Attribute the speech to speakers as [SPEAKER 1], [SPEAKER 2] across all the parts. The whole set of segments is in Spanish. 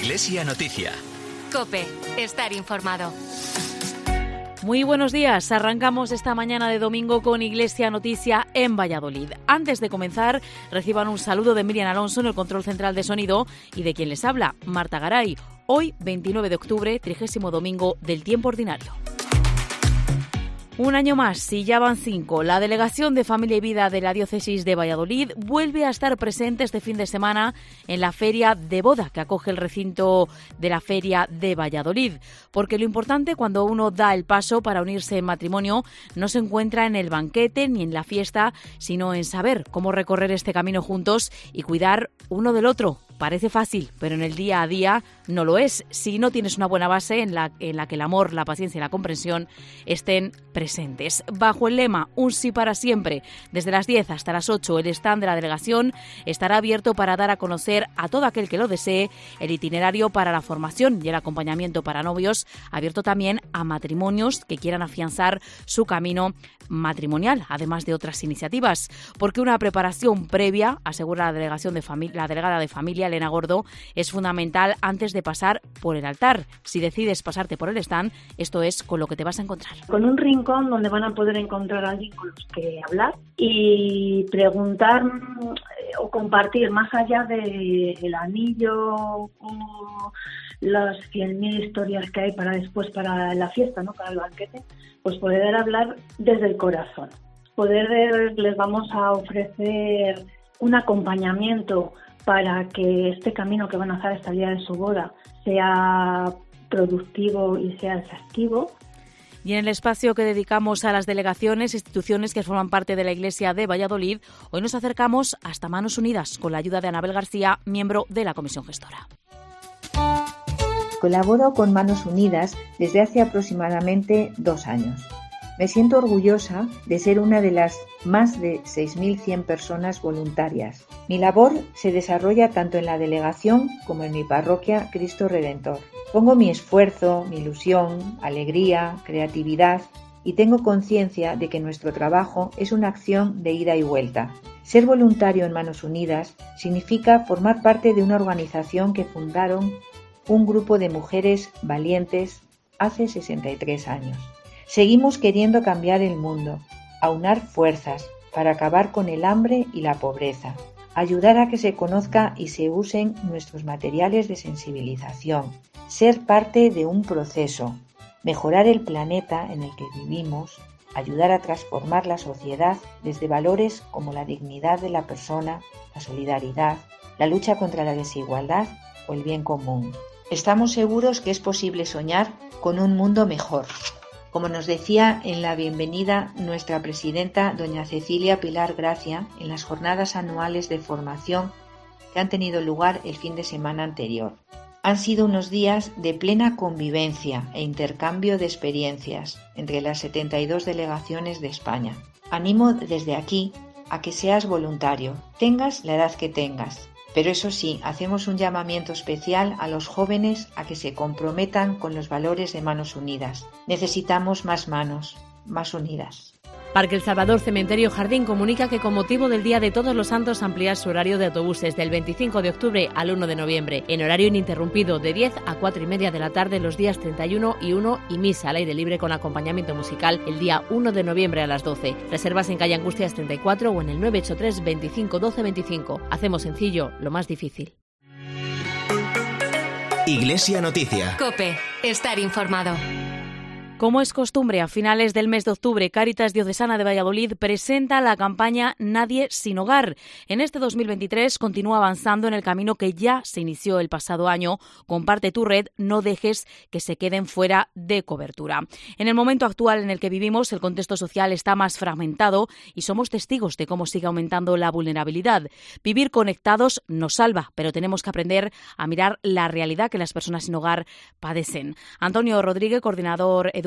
[SPEAKER 1] Iglesia Noticia.
[SPEAKER 2] COPE. Estar informado.
[SPEAKER 3] Muy buenos días. Arrancamos esta mañana de domingo con Iglesia Noticia en Valladolid. Antes de comenzar, reciban un saludo de Miriam Alonso en el control central de sonido y de quien les habla, Marta Garay. Hoy, 29 de octubre, 30º domingo del tiempo ordinario. Un año más, y ya van 5. La Delegación de Familia y Vida de la Diócesis de Valladolid vuelve a estar presente este fin de semana en la Feria de Boda que acoge el recinto de la Feria de Valladolid. Porque lo importante cuando uno da el paso para unirse en matrimonio no se encuentra en el banquete ni en la fiesta, sino en saber cómo recorrer este camino juntos y cuidar uno del otro. Parece fácil, pero en el día a día no lo es. Si no tienes una buena base en la que el amor, la paciencia y la comprensión estén presentes. Bajo el lema Un sí para siempre, desde las 10 hasta las 8, el stand de la delegación estará abierto para dar a conocer a todo aquel que lo desee el itinerario para la formación y el acompañamiento para novios, abierto también a matrimonios que quieran afianzar su camino matrimonial, además de otras iniciativas. Porque una preparación previa, asegura la delegada de familia, Elena Gordo, es fundamental antes de pasar por el altar. Si decides pasarte por el stand, esto es con lo que te vas a encontrar.
[SPEAKER 4] Con un rincón donde van a poder encontrar a alguien con los que hablar y preguntar o compartir más allá del anillo o las 100.000 historias que hay para después, para la fiesta, ¿no? Para el banquete, pues poder hablar desde el corazón. Les vamos a ofrecer un acompañamiento para que este camino que van a hacer hasta el día de su boda sea productivo y sea efectivo.
[SPEAKER 3] Y en el espacio que dedicamos a las delegaciones e instituciones que forman parte de la Iglesia de Valladolid, hoy nos acercamos hasta Manos Unidas con la ayuda de Anabel García, miembro de la Comisión Gestora.
[SPEAKER 5] Colaboro con Manos Unidas desde hace aproximadamente 2 años. Me siento orgullosa de ser una de las más de 6.100 personas voluntarias. Mi labor se desarrolla tanto en la delegación como en mi parroquia Cristo Redentor. Pongo mi esfuerzo, mi ilusión, alegría, creatividad y tengo conciencia de que nuestro trabajo es una acción de ida y vuelta. Ser voluntario en Manos Unidas significa formar parte de una organización que fundaron un grupo de mujeres valientes hace 63 años. Seguimos queriendo cambiar el mundo, aunar fuerzas para acabar con el hambre y la pobreza, ayudar a que se conozca y se usen nuestros materiales de sensibilización, ser parte de un proceso, mejorar el planeta en el que vivimos, ayudar a transformar la sociedad desde valores como la dignidad de la persona, la solidaridad, la lucha contra la desigualdad o el bien común. Estamos seguros que es posible soñar con un mundo mejor. Como nos decía en la bienvenida nuestra presidenta, doña Cecilia Pilar Gracia, en las jornadas anuales de formación que han tenido lugar el fin de semana anterior. Han sido unos días de plena convivencia e intercambio de experiencias entre las 72 delegaciones de España. Animo desde aquí a que seas voluntario, tengas la edad que tengas. Pero eso sí, hacemos un llamamiento especial a los jóvenes a que se comprometan con los valores de Manos Unidas. Necesitamos más manos, más unidas.
[SPEAKER 3] Parque El Salvador Cementerio Jardín comunica que con motivo del Día de Todos los Santos amplía su horario de autobuses del 25 de octubre al 1 de noviembre, en horario ininterrumpido de 10 a 4:30 de la tarde los días 31 y 1 y misa al aire libre con acompañamiento musical el día 1 de noviembre a las 12. Reservas en calle Angustias 34 o en el 983 25 12 25. Hacemos sencillo lo más difícil.
[SPEAKER 1] Iglesia Noticia.
[SPEAKER 2] COPE. Estar informado.
[SPEAKER 3] Como es costumbre, a finales del mes de octubre, Cáritas Diocesana de Valladolid presenta la campaña Nadie sin hogar. En este 2023 continúa avanzando en el camino que ya se inició el pasado año. Comparte tu red, no dejes que se queden fuera de cobertura. En el momento actual en el que vivimos, el contexto social está más fragmentado y somos testigos de cómo sigue aumentando la vulnerabilidad. Vivir conectados nos salva, pero tenemos que aprender a mirar la realidad que las personas sin hogar padecen. Antonio Rodríguez, coordinador educativo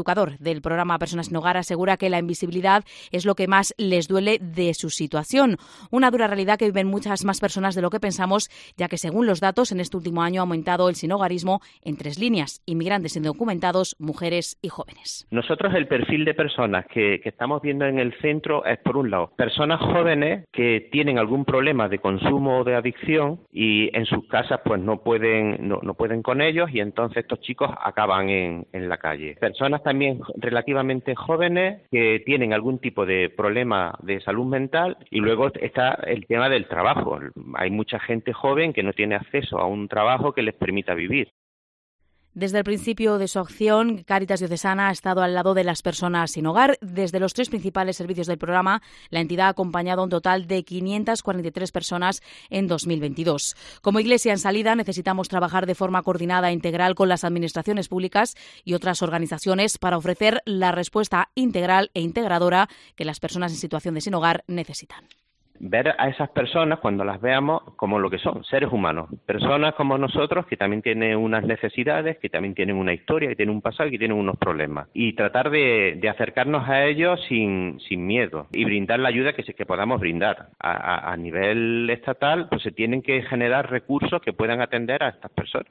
[SPEAKER 3] educador del programa Personas sin Hogar, asegura que la invisibilidad es lo que más les duele de su situación. Una dura realidad que viven muchas más personas de lo que pensamos, ya que según los datos, en este último año ha aumentado el sinhogarismo en 3 líneas: inmigrantes indocumentados, mujeres y jóvenes.
[SPEAKER 6] Nosotros el perfil de personas que estamos viendo en el centro es, por un lado, personas jóvenes que tienen algún problema de consumo o de adicción y en sus casas pues no pueden con ellos, y entonces estos chicos acaban en la calle. Personas también relativamente jóvenes que tienen algún tipo de problema de salud mental, y luego está el tema del trabajo. Hay mucha gente joven que no tiene acceso a un trabajo que les permita vivir.
[SPEAKER 3] Desde el principio de su acción, Cáritas Diocesana ha estado al lado de las personas sin hogar. Desde los 3 principales servicios del programa, la entidad ha acompañado a un total de 543 personas en 2022. Como Iglesia en salida, necesitamos trabajar de forma coordinada e integral con las administraciones públicas y otras organizaciones para ofrecer la respuesta integral e integradora que las personas en situación de sin hogar necesitan.
[SPEAKER 6] Ver a esas personas, cuando las veamos, como lo que son, seres humanos, personas como nosotros que también tienen unas necesidades, que también tienen una historia, que tienen un pasado, que tienen unos problemas, y tratar de acercarnos a ellos sin miedo y brindar la ayuda que podamos brindar. A nivel estatal, pues se tienen que generar recursos que puedan atender a estas personas.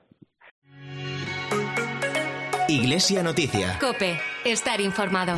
[SPEAKER 1] Iglesia Noticia.
[SPEAKER 2] COPE. Estar informado.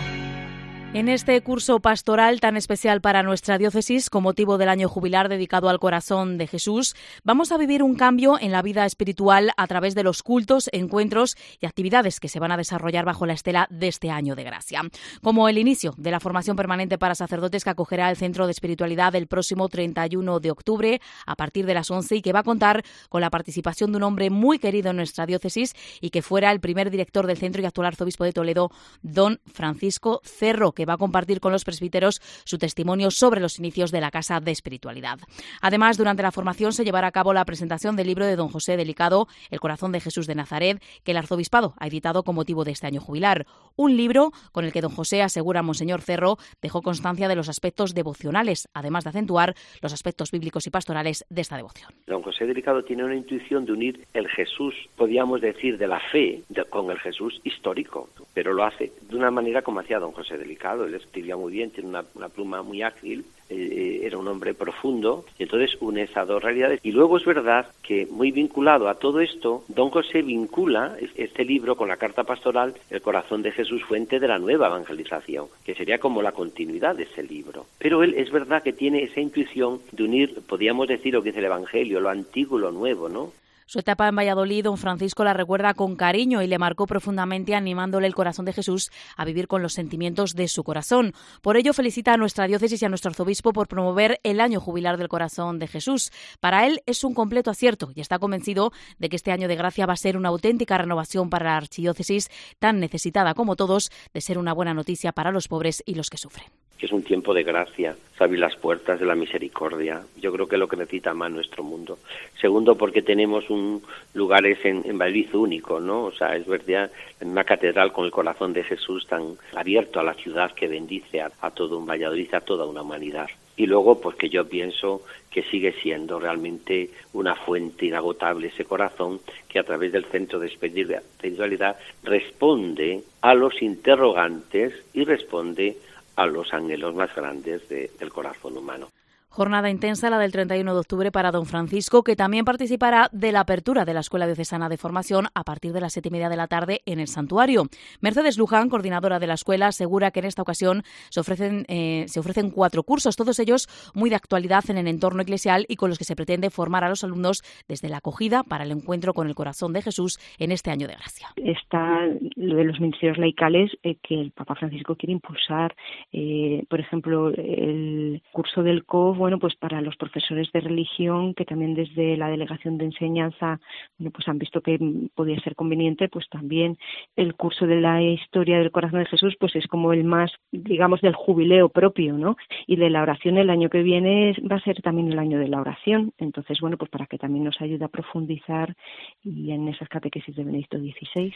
[SPEAKER 3] En este curso pastoral tan especial para nuestra diócesis, con motivo del año jubilar dedicado al corazón de Jesús, vamos a vivir un cambio en la vida espiritual a través de los cultos, encuentros y actividades que se van a desarrollar bajo la estela de este año de gracia. Como el inicio de la formación permanente para sacerdotes que acogerá el Centro de Espiritualidad el próximo 31 de octubre a partir de las 11 y que va a contar con la participación de un hombre muy querido en nuestra diócesis y que fuera el primer director del centro y actual arzobispo de Toledo, don Francisco Cerro, que va a compartir con los presbíteros su testimonio sobre los inicios de la Casa de Espiritualidad. Además, durante la formación se llevará a cabo la presentación del libro de don José Delicado, El corazón de Jesús de Nazaret, que el arzobispado ha editado con motivo de este año jubilar. Un libro con el que don José, asegura monseñor Cerro, dejó constancia de los aspectos devocionales, además de acentuar los aspectos bíblicos y pastorales de esta devoción.
[SPEAKER 7] Don José Delicado tiene una intuición de unir el Jesús, podríamos decir, de la fe, con el Jesús histórico, pero lo hace de una manera como hacía don José Delicado. Él escribía muy bien, tiene una pluma muy ágil, era un hombre profundo, y entonces une esas dos realidades. Y luego es verdad que, muy vinculado a todo esto, don José vincula este libro con la carta pastoral El corazón de Jesús, fuente de la nueva evangelización, que sería como la continuidad de ese libro. Pero él es verdad que tiene esa intuición de unir, podríamos decir, lo que es el Evangelio, lo antiguo y lo nuevo, ¿no?
[SPEAKER 3] Su etapa en Valladolid, don Francisco la recuerda con cariño y le marcó profundamente, animándole el corazón de Jesús a vivir con los sentimientos de su corazón. Por ello, felicita a nuestra diócesis y a nuestro arzobispo por promover el año jubilar del corazón de Jesús. Para él es un completo acierto y está convencido de que este año de gracia va a ser una auténtica renovación para la archidiócesis, tan necesitada como todos de ser una buena noticia para los pobres y los que sufren.
[SPEAKER 7] Que es un tiempo de gracia, se abren las puertas de la misericordia. Yo creo que es lo que necesita más nuestro mundo. Segundo, porque tenemos lugares en Valladolid único, ¿no? O sea, es verdad, en una catedral con el corazón de Jesús tan abierto a la ciudad que bendice a todo un Valladolid, a toda una humanidad. Y luego, pues que yo pienso que sigue siendo realmente una fuente inagotable ese corazón que a través del Centro de Espiritualidad responde a los interrogantes y responde a los anhelos más grandes del corazón humano.
[SPEAKER 3] Jornada intensa la del 31 de octubre para don Francisco, que también participará de la apertura de la Escuela Diocesana de Formación a partir de las 7:30 de la tarde en el Santuario. Mercedes Luján, coordinadora de la escuela, asegura que en esta ocasión se ofrecen 4 cursos, todos ellos muy de actualidad en el entorno eclesial y con los que se pretende formar a los alumnos desde la acogida para el encuentro con el corazón de Jesús en este año de gracia.
[SPEAKER 8] Está lo de los ministerios laicales que el Papa Francisco quiere impulsar, por ejemplo, el curso del COV, bueno, pues para los profesores de religión, que también desde la Delegación de Enseñanza, bueno, pues han visto que podía ser conveniente, pues también el curso de la historia del corazón de Jesús, pues es como el más, digamos, del jubileo propio, ¿no? Y de la oración el año que viene va a ser también el año de la oración. Entonces, bueno, pues para que también nos ayude a profundizar y en esas catequesis de Benedicto XVI.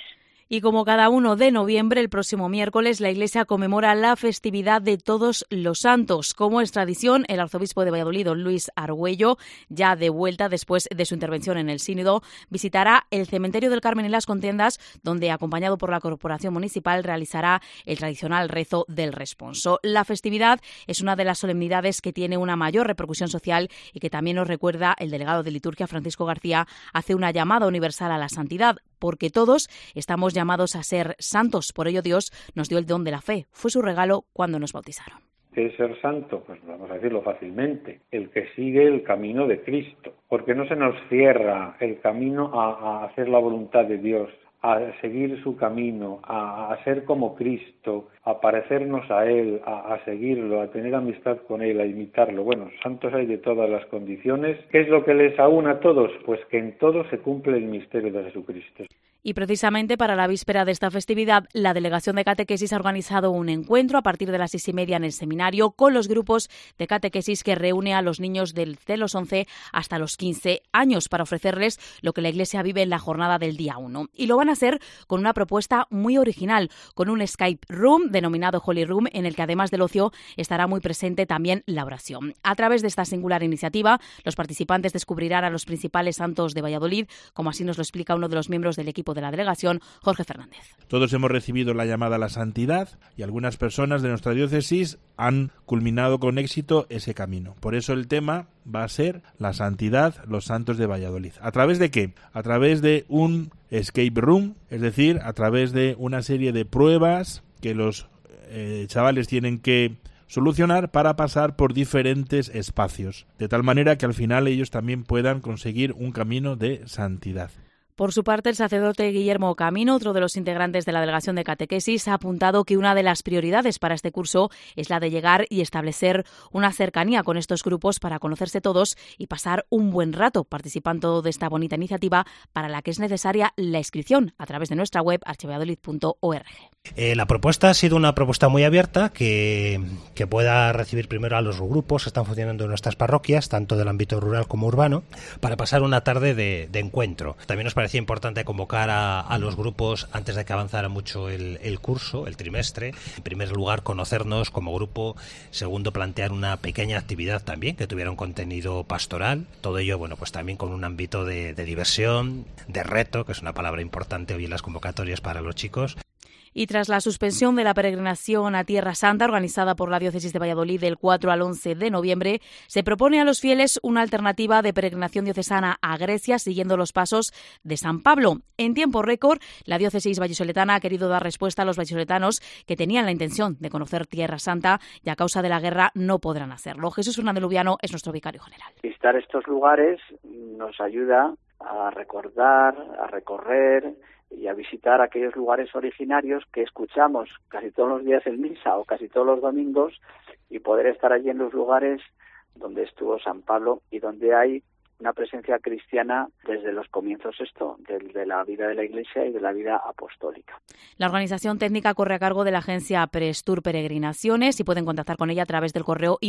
[SPEAKER 3] Y como cada 1 de noviembre, el próximo miércoles, la Iglesia conmemora la festividad de Todos los Santos. Como es tradición, el arzobispo de Valladolid, don Luis Argüello, ya de vuelta después de su intervención en el Sínodo, visitará el cementerio del Carmen y las Contiendas, donde, acompañado por la Corporación Municipal, realizará el tradicional rezo del responso. La festividad es una de las solemnidades que tiene una mayor repercusión social y que también nos recuerda el delegado de liturgia, Francisco García, hace una llamada universal a la santidad, porque todos estamos llamados a ser santos. Por ello Dios nos dio el don de la fe. Fue su regalo cuando nos bautizaron.
[SPEAKER 9] ¿Qué es ser santo? Pues vamos a decirlo fácilmente, el que sigue el camino de Cristo, porque no se nos cierra el camino a hacer la voluntad de Dios, a seguir su camino, a ser como Cristo, a parecernos a Él, a seguirlo, a tener amistad con Él, a imitarlo. Bueno, santos hay de todas las condiciones. ¿Qué es lo que les aúna a todos? Pues que en todo se cumple el misterio de Jesucristo.
[SPEAKER 3] Y precisamente para la víspera de esta festividad, la Delegación de Catequesis ha organizado un encuentro a partir de las 6:30 en el seminario con los grupos de catequesis que reúne a los niños de los 11 hasta los 15 años para ofrecerles lo que la Iglesia vive en la jornada del día 1. Y lo van a hacer con una propuesta muy original, con un Skype Room denominado Holy Room, en el que además del ocio estará muy presente también la oración. A través de esta singular iniciativa, los participantes descubrirán a los principales santos de Valladolid, como así nos lo explica uno de los miembros del equipo de la delegación, Jorge Fernández.
[SPEAKER 10] Todos hemos recibido la llamada a la santidad y algunas personas de nuestra diócesis han culminado con éxito ese camino. Por eso el tema va a ser la santidad, los santos de Valladolid. ¿A través de qué? A través de un escape room, es decir, a través de una serie de pruebas que los chavales tienen que solucionar para pasar por diferentes espacios, de tal manera que al final ellos también puedan conseguir un camino de santidad.
[SPEAKER 3] Por su parte, el sacerdote Guillermo Camino, otro de los integrantes de la Delegación de Catequesis, ha apuntado que una de las prioridades para este curso es la de llegar y establecer una cercanía con estos grupos para conocerse todos y pasar un buen rato participando de esta bonita iniciativa, para la que es necesaria la inscripción a través de nuestra web archivalladolid.org.
[SPEAKER 11] La propuesta ha sido una propuesta muy abierta que pueda recibir primero a los grupos que están funcionando en nuestras parroquias, tanto del ámbito rural como urbano, para pasar una tarde de encuentro. También nos parecía importante convocar a los grupos antes de que avanzara mucho el curso, el trimestre. En primer lugar, conocernos como grupo. Segundo, plantear una pequeña actividad también que tuviera un contenido pastoral. Todo ello, bueno, pues también con un ámbito de diversión, de reto, que es una palabra importante hoy en las convocatorias para los chicos.
[SPEAKER 3] Y tras la suspensión de la peregrinación a Tierra Santa organizada por la Diócesis de Valladolid del 4 al 11 de noviembre, se propone a los fieles una alternativa de peregrinación diocesana a Grecia siguiendo los pasos de San Pablo. En tiempo récord, la Diócesis vallisoletana ha querido dar respuesta a los vallisoletanos que tenían la intención de conocer Tierra Santa y a causa de la guerra no podrán hacerlo. Jesús Fernández Lubiano es nuestro vicario general.
[SPEAKER 12] Visitar estos lugares nos ayuda a recordar, a recorrer y a visitar aquellos lugares originarios que escuchamos casi todos los días en misa o casi todos los domingos, y poder estar allí en los lugares donde estuvo San Pablo y donde hay una presencia cristiana desde los comienzos de la vida de la Iglesia y de la vida apostólica.
[SPEAKER 3] La organización técnica corre a cargo de la agencia Prestur Peregrinaciones y pueden contactar con ella a través del correo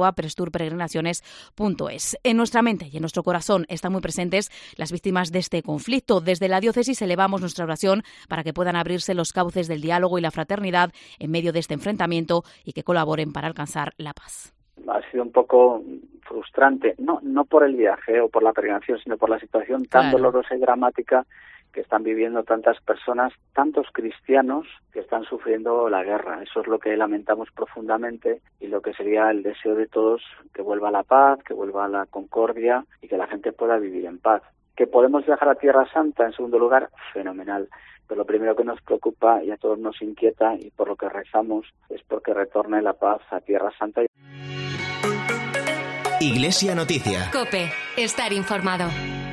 [SPEAKER 3] info@presturperegrinaciones.es. En nuestra mente y en nuestro corazón están muy presentes las víctimas de este conflicto. Desde la diócesis elevamos nuestra oración para que puedan abrirse los cauces del diálogo y la fraternidad en medio de este enfrentamiento y que colaboren para alcanzar la paz.
[SPEAKER 12] Ha sido un poco frustrante, no por el viaje o por la peregrinación, sino por la situación tan dolorosa y dramática que están viviendo tantas personas, tantos cristianos que están sufriendo la guerra. Eso es lo que lamentamos profundamente y lo que sería el deseo de todos, que vuelva la paz, que vuelva la concordia y que la gente pueda vivir en paz. ¿Que podemos viajar a Tierra Santa? En segundo lugar, fenomenal. Pero lo primero que nos preocupa y a todos nos inquieta y por lo que rezamos es porque retorne la paz a Tierra Santa.
[SPEAKER 1] Iglesia Noticia.
[SPEAKER 2] COPE. Estar informado.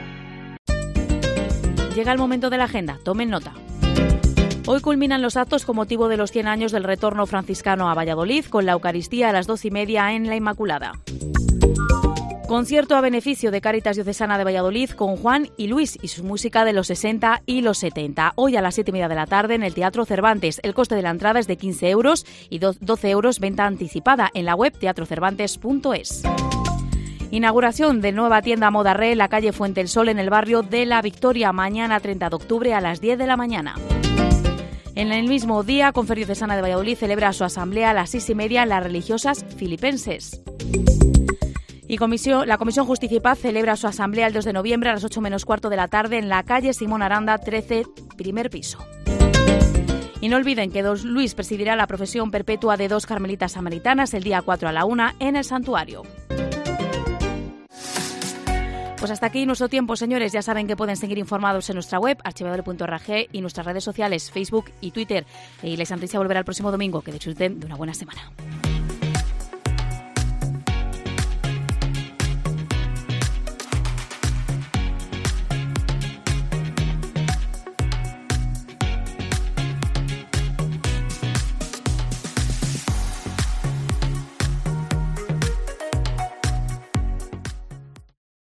[SPEAKER 3] Llega el momento de la agenda. Tomen nota. Hoy culminan los actos con motivo de los 100 años del retorno franciscano a Valladolid, con la Eucaristía a las 12:30 en la Inmaculada. Concierto a beneficio de Cáritas Diocesana de Valladolid con Juan y Luis y su música de los 60 y los 70. Hoy a las 7:30 de la tarde en el Teatro Cervantes. El coste de la entrada es de 15 euros y 12 euros venta anticipada en la web teatrocervantes.es. Inauguración de nueva tienda Moda Re en la calle Fuente el Sol en el barrio de La Victoria, mañana 30 de octubre a las 10 de la mañana. En el mismo día, Conferdiocesana de Valladolid celebra su asamblea a las 6:30 en las religiosas filipenses. Y la Comisión Justicia y Paz celebra su asamblea el 2 de noviembre a las 8:15 de la tarde en la calle Simón Aranda 13, primer piso. Y no olviden que Don Luis presidirá la profesión perpetua de 2 carmelitas samaritanas el día 4 a la 1 en el santuario. Pues hasta aquí nuestro tiempo, señores. Ya saben que pueden seguir informados en nuestra web, archiveador.org, y nuestras redes sociales, Facebook y Twitter. La Iglesia Noticia volverá el próximo domingo. Que disfruten de una buena semana.